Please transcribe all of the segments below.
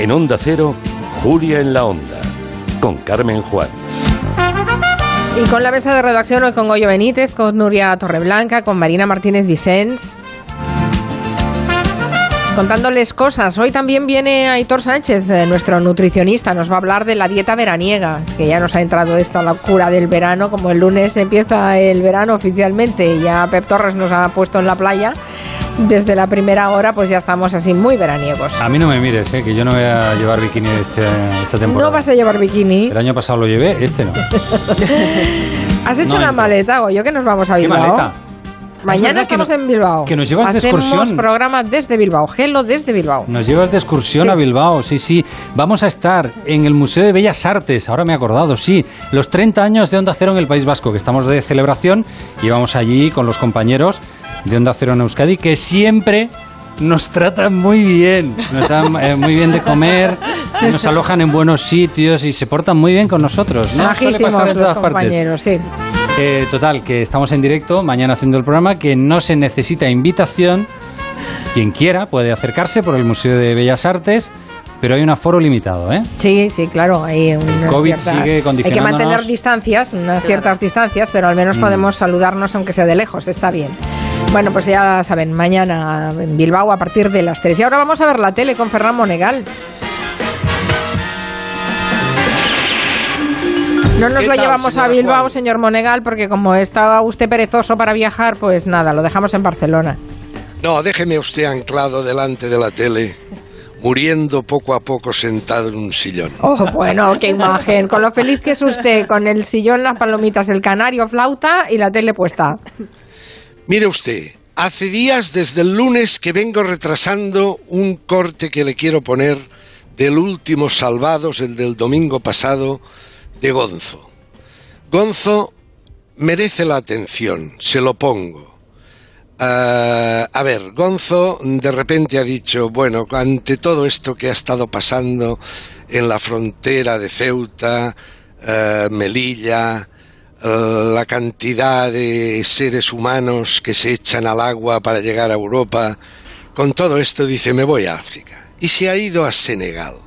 En Onda Cero, Julia en la Onda, con Carmen Juan. Y con la mesa de redacción hoy con Goyo Benítez, con Nuria Torreblanca, con Marina Martínez Vicens, contándoles cosas. Hoy también viene Aitor Sánchez, nuestro nutricionista, nos va a hablar de la dieta veraniega, que ya nos ha entrado esta locura del verano, como el lunes empieza el verano oficialmente, ya Pep Torres nos ha puesto en la playa. Desde la primera hora pues ya estamos así muy veraniegos. A mí no me mires, que yo no voy a llevar bikini esta temporada. ¿No vas a llevar bikini? El año pasado lo llevé, este no. ¿Has hecho una maleta, Goyo, que nos vamos a Bilbao? ¿Qué maleta? Mañana estamos en Bilbao. Que nos llevas de excursión. Hacemos programa desde Bilbao, Gelo desde Bilbao. Nos llevas de excursión a Bilbao, sí. Vamos a estar en el Museo de Bellas Artes, ahora me he acordado, sí. Los 30 años de Onda Cero en el País Vasco, que estamos de celebración, y vamos allí con los compañeros de Onda Cero en Euskadi, que siempre nos tratan muy bien. Nos dan muy bien de comer, nos alojan en buenos sitios y se portan muy bien con nosotros, ¿no? Suele pasar en todas compañeros, partes. Sí. Total, que estamos en directo mañana haciendo el programa, que no se necesita invitación. Quien quiera puede acercarse por el Museo de Bellas Artes, pero hay un aforo limitado, ¿eh? Sí, claro. El COVID sigue condicionándonos. Hay que mantener distancias, ciertas distancias, pero al menos podemos saludarnos aunque sea de lejos, está bien. Bueno, pues ya saben, mañana en Bilbao a partir de las 3. Y ahora vamos a ver la tele con Ferran Monegal. No nos lo llevamos a Bilbao, Juan? Señor Monegal, porque como estaba usted perezoso para viajar, pues nada, lo dejamos en Barcelona. No, déjeme usted anclado delante de la tele, muriendo poco a poco sentado en un sillón. Oh, bueno, qué imagen. Con lo feliz que es usted, con el sillón, las palomitas, el canario, flauta y la tele puesta. Mire usted, hace días, desde el lunes, que vengo retrasando un corte que le quiero poner del último Salvados, el del domingo pasado, de Gonzo. Gonzo merece la atención, se lo pongo. A ver, Gonzo de repente ha dicho, bueno, ante todo esto que ha estado pasando en la frontera de Ceuta, Melilla, la cantidad de seres humanos que se echan al agua para llegar a Europa, con todo esto dice, me voy a África. Y se ha ido a Senegal.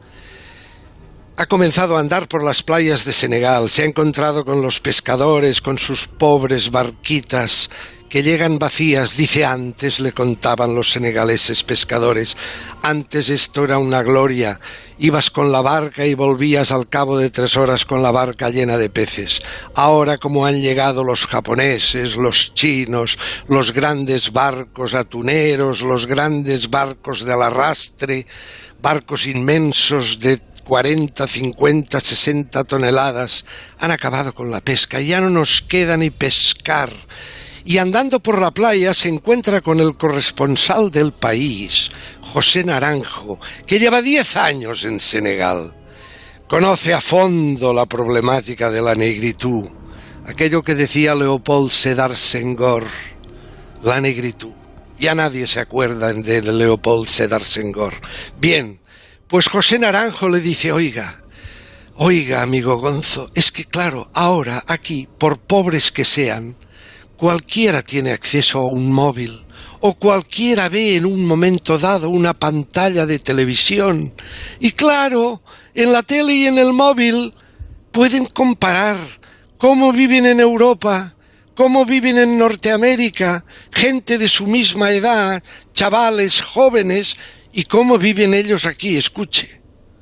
Ha comenzado a andar por las playas de Senegal, se ha encontrado con los pescadores, con sus pobres barquitas que llegan vacías. Dice, antes, le contaban los senegaleses pescadores, antes esto era una gloria, ibas con la barca y volvías al cabo de 3 horas con la barca llena de peces. Ahora, como han llegado los japoneses, los chinos, los grandes barcos atuneros, los grandes barcos del arrastre, barcos inmensos de 40, 50, 60 toneladas, han acabado con la pesca y ya no nos queda ni pescar. Y andando por la playa se encuentra con el corresponsal del País, José Naranjo, que lleva 10 años en Senegal. Conoce a fondo la problemática de la negritud, aquello que decía Leopold Sédar Senghor, la negritud. Ya nadie se acuerda de Leopold Sédar Senghor. Bien, pues José Naranjo le dice, oiga, amigo Gonzo, es que claro, ahora aquí, por pobres que sean, cualquiera tiene acceso a un móvil, o cualquiera ve en un momento dado una pantalla de televisión. Y claro, en la tele y en el móvil pueden comparar cómo viven en Europa, cómo viven en Norteamérica, gente de su misma edad, chavales, jóvenes, y cómo viven ellos aquí, escuche.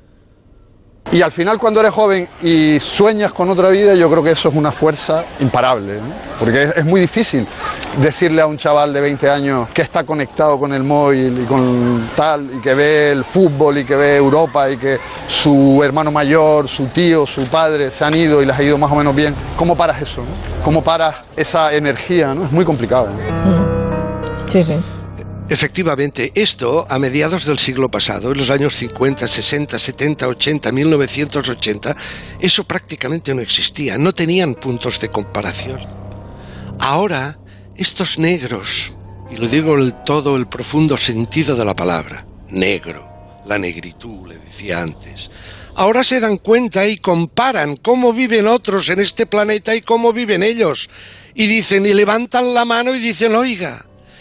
Y al final, cuando eres joven y sueñas con otra vida, yo creo que eso es una fuerza imparable, ¿no? Porque es muy difícil decirle a un chaval de 20 años que está conectado con el móvil y con tal, y que ve el fútbol y que ve Europa y que su hermano mayor, su tío, su padre se han ido y les ha ido más o menos bien. ¿Cómo paras eso, no? ¿Cómo paras esa energía, no? Es muy complicado, ¿no? Sí. Efectivamente, esto a mediados del siglo pasado, en los años 50, 60, 70, 80, 1980, eso prácticamente no existía, no tenían puntos de comparación. Ahora, estos negros, y lo digo en todo el profundo sentido de la palabra, negro, la negritud, le decía antes, ahora se dan cuenta y comparan cómo viven otros en este planeta y cómo viven ellos, y dicen, y levantan la mano y dicen, oiga,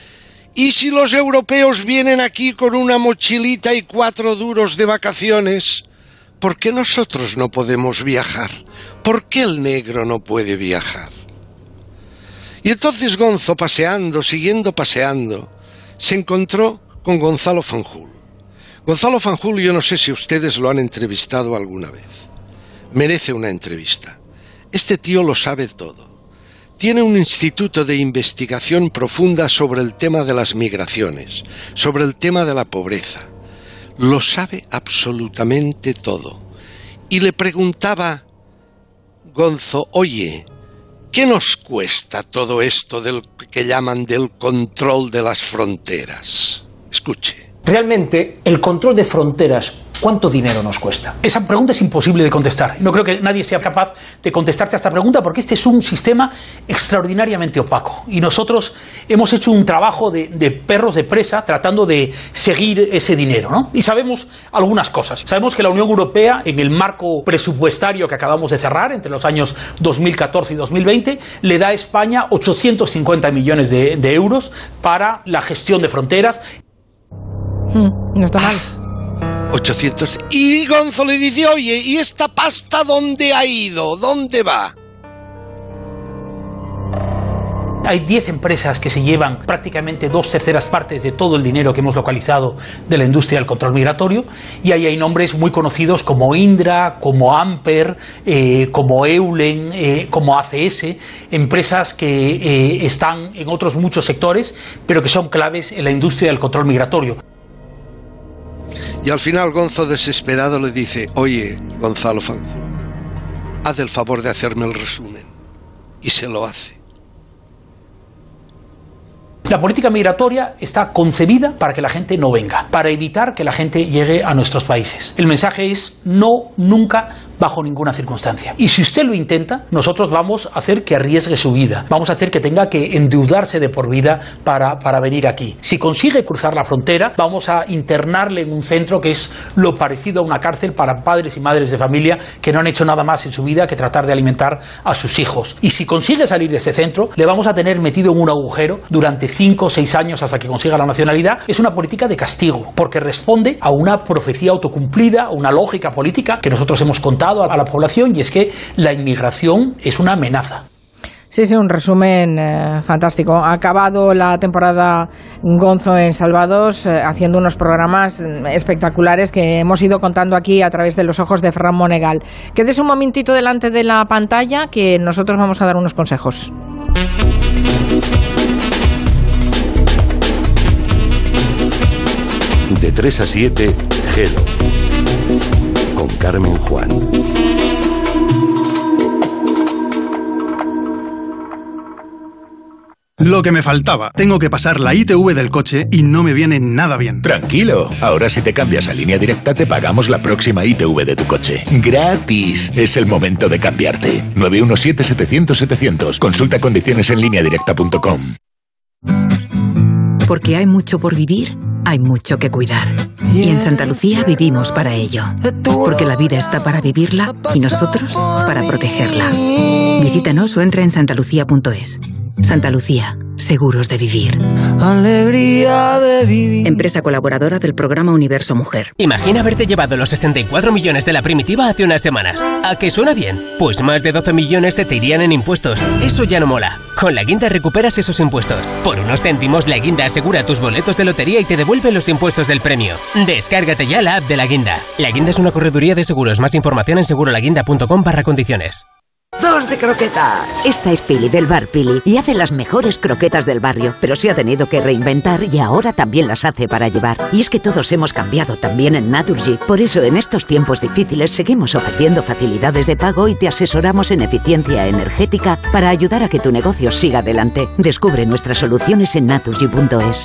¿Y si los europeos vienen aquí con una mochilita y 4 duros de vacaciones? ¿Por qué nosotros no podemos viajar? ¿Por qué el negro no puede viajar? Y entonces Gonzo, siguiendo paseando, se encontró con Gonzalo Fanjul. Gonzalo Fanjul, yo no sé si ustedes lo han entrevistado alguna vez. Merece una entrevista. Este tío lo sabe todo. Tiene un instituto de investigación profunda sobre el tema de las migraciones, sobre el tema de la pobreza. Lo sabe absolutamente todo. Y le preguntaba Gonzo, oye, ¿qué nos cuesta todo esto del que llaman del control de las fronteras? Escuche. Realmente, el control de fronteras, ¿cuánto dinero nos cuesta? Esa pregunta es imposible de contestar. No creo que nadie sea capaz de contestarte a esta pregunta porque este es un sistema extraordinariamente opaco. Y nosotros hemos hecho un trabajo de perros de presa tratando de seguir ese dinero, ¿no? Y sabemos algunas cosas. Sabemos que la Unión Europea, en el marco presupuestario que acabamos de cerrar entre los años 2014 y 2020, le da a España 850 millones de euros para la gestión de fronteras. No está mal. 800. Y Gonzo le dice, oye, ¿y esta pasta dónde ha ido? ¿Dónde va? Hay 10 empresas que se llevan prácticamente 2/3 partes de todo el dinero que hemos localizado de la industria del control migratorio, y ahí hay nombres muy conocidos como Indra, como Amper, como Eulen, como ACS, empresas que están en otros muchos sectores, pero que son claves en la industria del control migratorio. Y al final Gonzo, desesperado, le dice, oye, Gonzalo Fanjul, haz el favor de hacerme el resumen. Y se lo hace. La política migratoria está concebida para que la gente no venga, para evitar que la gente llegue a nuestros países. El mensaje es no, nunca, bajo ninguna circunstancia. Y si usted lo intenta, nosotros vamos a hacer que arriesgue su vida. Vamos a hacer que tenga que endeudarse de por vida para venir aquí. Si consigue cruzar la frontera, vamos a internarle en un centro que es lo parecido a una cárcel para padres y madres de familia que no han hecho nada más en su vida que tratar de alimentar a sus hijos. Y si consigue salir de ese centro, le vamos a tener metido en un agujero durante 5 o 6 años hasta que consiga la nacionalidad. Es una política de castigo, porque responde a una profecía autocumplida, a una lógica política que nosotros hemos contado a la población, y es que la inmigración es una amenaza. Sí, un resumen fantástico. Ha acabado la temporada Gonzo en Salvados haciendo unos programas espectaculares que hemos ido contando aquí a través de los ojos de Fran Monegal. Quédese un momentito delante de la pantalla que nosotros vamos a dar unos consejos. De 3 a 7, Gelo. Con Carmen Juan. Lo que me faltaba. Tengo que pasar la ITV del coche y no me viene nada bien. Tranquilo. Ahora si te cambias a Línea Directa te pagamos la próxima ITV de tu coche. ¡Gratis! Es el momento de cambiarte. 917-700-700. Consulta condiciones en lineadirecta.com. Porque hay mucho por vivir, hay mucho que cuidar. Y en Santa Lucía vivimos para ello. Porque la vida está para vivirla y nosotros para protegerla. Visítanos o entra en santalucía.es. Santa Lucía, seguros de vivir. Alegría de vivir. Empresa colaboradora del programa Universo Mujer. Imagina haberte llevado los 64 millones de la primitiva hace unas semanas. ¿A qué suena bien? Pues más de 12 millones se te irían en impuestos. Eso ya no mola. Con la Guinda recuperas esos impuestos. Por unos céntimos, la Guinda asegura tus boletos de lotería y te devuelve los impuestos del premio. Descárgate ya la app de la Guinda. La Guinda es una correduría de seguros. Más información en segurolaguinda.com/condiciones. 2 de croquetas. Esta es Pili del bar Pili y hace las mejores croquetas del barrio, pero se ha tenido que reinventar y ahora también las hace para llevar. Y es que todos hemos cambiado también en Naturgy. Por eso en estos tiempos difíciles seguimos ofreciendo facilidades de pago y te asesoramos en eficiencia energética para ayudar a que tu negocio siga adelante. Descubre nuestras soluciones en naturgy.es.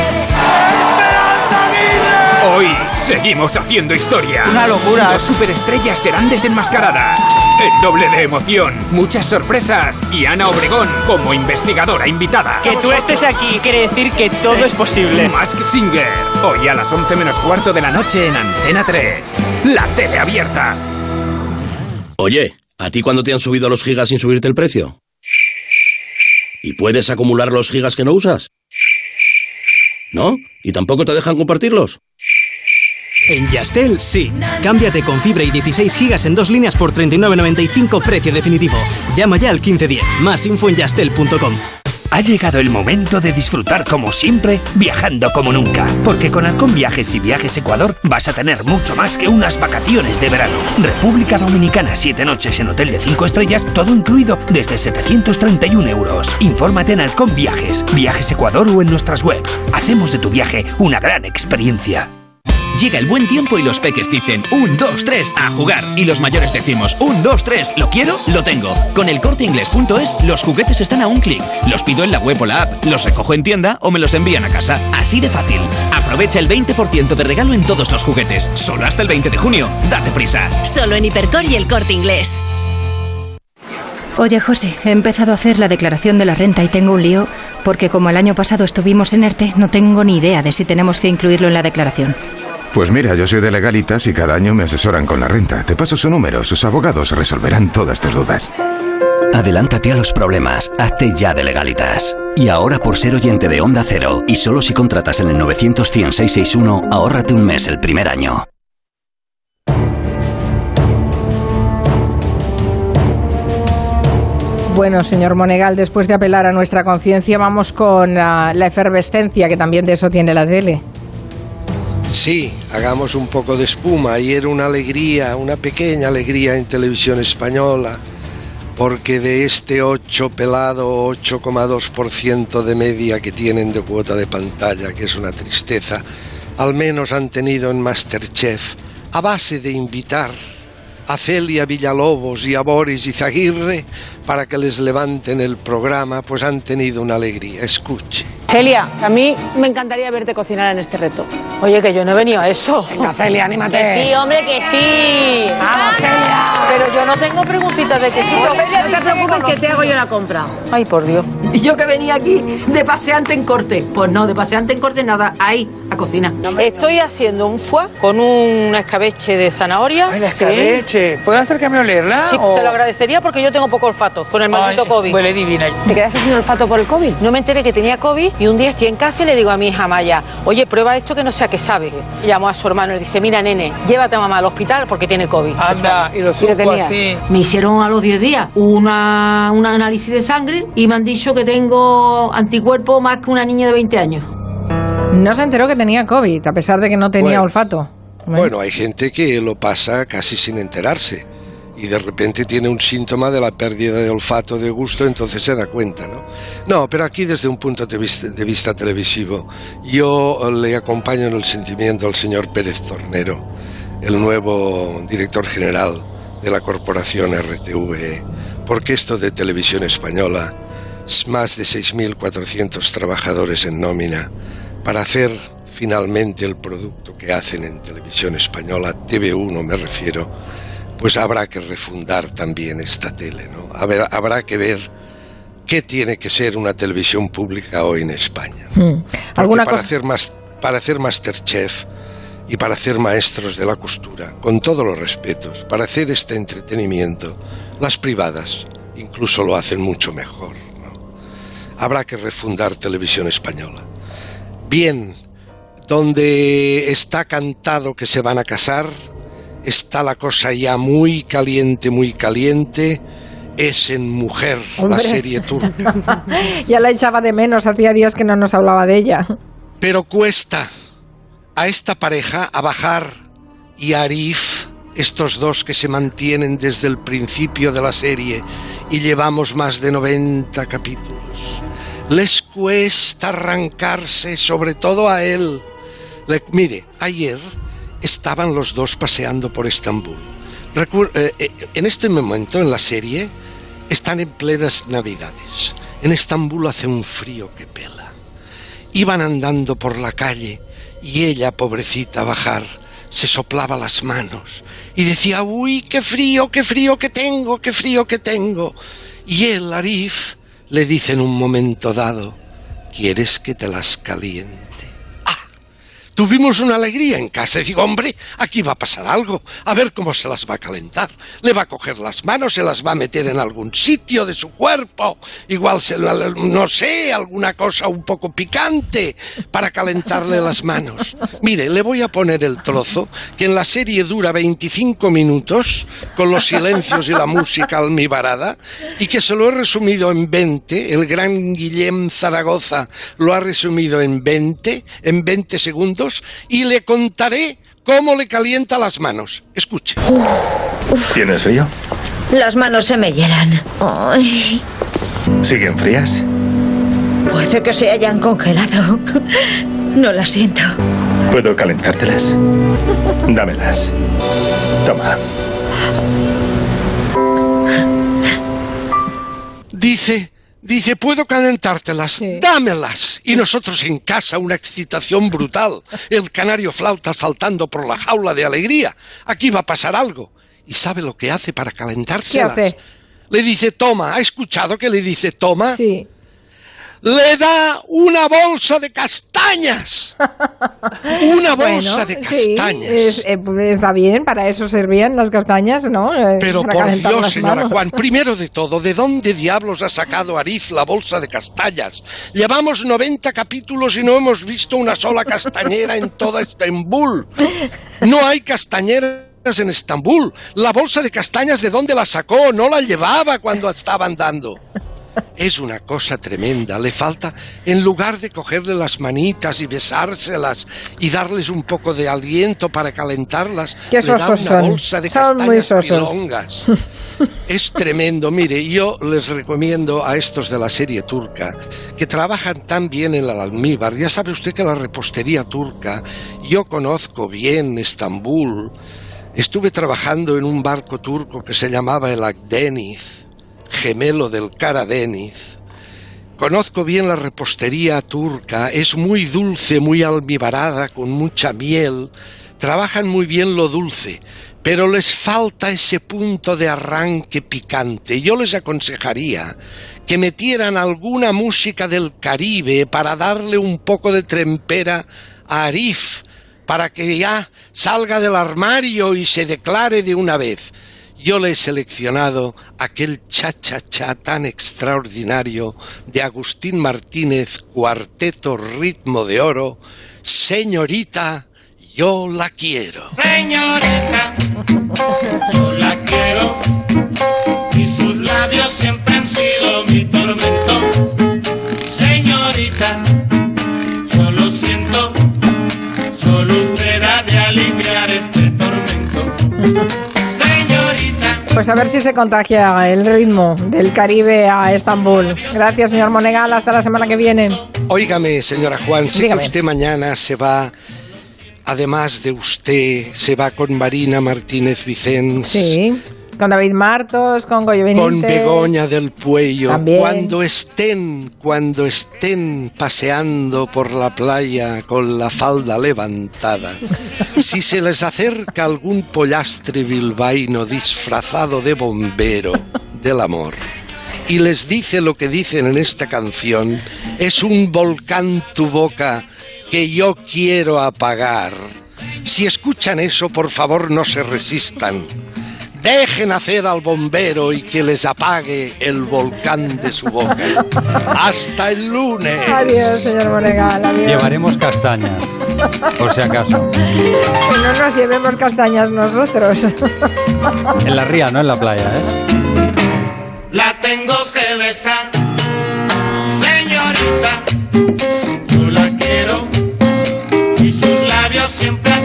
Hoy seguimos haciendo historia. ¡Una locura! 2 superestrellas serán desenmascaradas. El doble de emoción, muchas sorpresas y Ana Obregón como investigadora invitada. Que tú estés aquí quiere decir que todo es posible. Mask Singer, hoy a las 11 menos cuarto de la noche en Antena 3. La tele abierta. Oye, ¿a ti cuándo te han subido los gigas sin subirte el precio? ¿Y puedes acumular los gigas que no usas? ¿No? ¿Y tampoco te dejan compartirlos? En Yastel, sí. Cámbiate con fibra y 16 gigas en 2 líneas por 39,95 precio definitivo. Llama ya al 1510. Más info en yastel.com. Ha llegado el momento de disfrutar como siempre, viajando como nunca. Porque con Halcón Viajes y Viajes Ecuador vas a tener mucho más que unas vacaciones de verano. República Dominicana, 7 noches en hotel de 5 estrellas, todo incluido desde 731 euros. Infórmate en Halcón Viajes, Viajes Ecuador o en nuestras webs. Hacemos de tu viaje una gran experiencia. Llega el buen tiempo y los peques dicen 1, 2, 3 a jugar. Y los mayores decimos 1, 2, 3, ¿lo quiero? Lo tengo. Con el Corteinglés.es los juguetes están a un clic. Los pido en la web o la app, los recojo en tienda o me los envían a casa. Así de fácil. Aprovecha el 20% de regalo en todos los juguetes. Solo hasta el 20 de junio. Date prisa. Solo en Hipercor y el Corte Inglés. Oye, José, he empezado a hacer la declaración de la renta y tengo un lío porque como el año pasado estuvimos en ERTE, no tengo ni idea de si tenemos que incluirlo en la declaración. Pues mira, yo soy de Legalitas y cada año me asesoran con la renta. Te paso su número, sus abogados resolverán todas tus dudas. Adelántate a los problemas, hazte ya de Legalitas. Y ahora por ser oyente de Onda Cero, y solo si contratas en el 900-100-661, ahórrate un mes el primer año. Bueno, señor Monegal, después de apelar a nuestra conciencia, vamos con la efervescencia, que también de eso tiene la tele. Sí, hagamos un poco de espuma. Ayer una alegría, una pequeña alegría en Televisión Española, porque de este 8,2% de media que tienen de cuota de pantalla, que es una tristeza, al menos han tenido en MasterChef, a base de invitar a Celia Villalobos y a Boris Izaguirre para que les levanten el programa, pues han tenido una alegría. Escuche. Celia, a mí me encantaría verte cocinar en este reto. Oye, que yo no he venido a eso. Venga, Celia, anímate. Que sí, hombre, que sí. ¡Vamos, Celia! Pero yo no tengo preguntitas de que sí. Celia, no te preocupes que te hago yo la compra. Ay, por Dios. Y yo que venía aquí de paseante en corte. Pues no, de paseante en corte nada. Ahí, a cocina. Estoy haciendo un foie con un escabeche de zanahoria. Ay, la escabeche. ¿Puedo acercarme a olerla? Sí, te lo agradecería porque yo tengo poco olfato con el maldito COVID. Huele divina. ¿Te quedaste sin olfato por el COVID? No me enteré que tenía COVID y un día estoy en casa y le digo a mi hija Maya, oye, prueba esto que no sé a qué sabe. Llamó a su hermano y le dice, mira, nene, llévate a mamá al hospital porque tiene COVID. Anda, y lo supo así. Me hicieron a los 10 días un análisis de sangre y me han dicho que tengo anticuerpos más que una niña de 20 años. No se enteró que tenía COVID, a pesar de que no tenía olfato. Bueno, hay gente que lo pasa casi sin enterarse y de repente tiene un síntoma de la pérdida de olfato, de gusto, entonces se da cuenta, ¿no? No, pero aquí desde un punto de vista televisivo, yo le acompaño en el sentimiento al señor Pérez Tornero, el nuevo director general de la corporación RTV, porque esto de Televisión Española es más de 6.400 trabajadores en nómina para hacer finalmente el producto que hacen en Televisión Española, TV1 me refiero, pues habrá que refundar también esta tele, ¿no? Habrá que ver qué tiene que ser una televisión pública hoy en España, ¿no? Porque para hacer MasterChef y para hacer Maestros de la Costura, con todos los respetos, para hacer este entretenimiento, las privadas incluso lo hacen mucho mejor, ¿no? Habrá que refundar Televisión Española. Bien, donde está cantado que se van a casar, está la cosa ya muy caliente, es en Mujer, la serie turca. Ya la echaba de menos, hacía días que no nos hablaba de ella. Pero cuesta a esta pareja, a Bahar y a Arif, estos dos que se mantienen desde el principio de la serie y llevamos más de 90 capítulos, les cuesta arrancarse, sobre todo a él. Mire, ayer estaban los dos paseando por Estambul. En este momento en la serie están en plenas Navidades. En Estambul hace un frío que pela. Iban andando por la calle y ella, pobrecita Bahar, se soplaba las manos y decía, uy, qué frío que tengo. Y él, Arif, le dice en un momento dado, ¿quieres que te las caliente? Tuvimos una alegría en casa y digo, hombre, aquí va a pasar algo, a ver cómo se las va a calentar. Le va a coger las manos, se las va a meter en algún sitio de su cuerpo, igual, no sé, alguna cosa un poco picante para calentarle las manos. Mire, le voy a poner el trozo, que en la serie dura 25 minutos, con los silencios y la música almibarada, y que se lo he resumido en 20, el gran Guillem Zaragoza lo ha resumido en 20 segundos, y le contaré cómo le calienta las manos. Escuche. ¿Tienes frío? Las manos se me hielan. Ay. ¿Siguen frías? Puede que se hayan congelado. No las siento. ¿Puedo calentártelas? Dámelas. Toma. Dice, puedo calentártelas, sí. Dámelas. Y nosotros en casa, una excitación brutal. El canario flauta saltando por la jaula de alegría. Aquí va a pasar algo. ¿Y sabe lo que hace para calentárselas? ¿Qué hace? Le dice, toma. ¿Ha escuchado que le dice, toma? Sí. Le da una bolsa de castañas. Una bolsa de castañas. Sí, está bien, para eso servían las castañas, ¿no? Pero por Dios, señora Juan, primero de todo, ¿de dónde diablos ha sacado Arif la bolsa de castañas? Llevamos 90 capítulos y no hemos visto una sola castañera en toda Estambul. No hay castañeras en Estambul. La bolsa de castañas, ¿de dónde la sacó? No la llevaba cuando estaba andando. Es una cosa tremenda, le falta, en lugar de cogerle las manitas y besárselas y darles un poco de aliento para calentarlas, le da una bolsa de castañas pilongas. Es tremendo. Mire, yo les recomiendo a estos de la serie turca, que trabajan tan bien en el almíbar. Ya sabe usted que la repostería turca, yo conozco bien Estambul, estuve trabajando en un barco turco que se llamaba el Akdeniz, gemelo del Karadeniz. Conozco bien la repostería turca, es muy dulce, muy almibarada, con mucha miel. Trabajan muy bien lo dulce, pero les falta ese punto de arranque picante. Yo les aconsejaría que metieran alguna música del Caribe para darle un poco de trempera a Arif, para que ya salga del armario y se declare de una vez. Yo le he seleccionado aquel cha-cha-cha tan extraordinario de Agustín Martínez, Cuarteto Ritmo de Oro, Señorita, yo la quiero. Señorita, yo la quiero, y sus labios siempre han sido mi tormento. Señorita, yo lo siento, solo usted ha de aliviar este tormento. Señorita. Pues a ver si se contagia el ritmo del Caribe a Estambul. Gracias, señor Monegal. Hasta la semana que viene. Óigame, señora Juan, sé Dígame. que usted mañana se va, además de usted, se va con Marina Martínez Vicens. Sí, con David Martos, con Goyo Benítez. Con Begoña del Puello. También. Cuando estén paseando por la playa con la falda levantada, si se les acerca algún pollastre bilbaíno disfrazado de bombero del amor y les dice lo que dicen en esta canción, es un volcán tu boca que yo quiero apagar. Si escuchan eso, por favor no se resistan. Dejen hacer al bombero y que les apague el volcán de su boca. Hasta el lunes. Adiós, señor Monegal. Adiós. Llevaremos castañas, por si acaso. Que no nos llevemos castañas nosotros. En la ría, no en la playa, ¿eh? La tengo que besar, señorita, yo la quiero, y sus labios siempre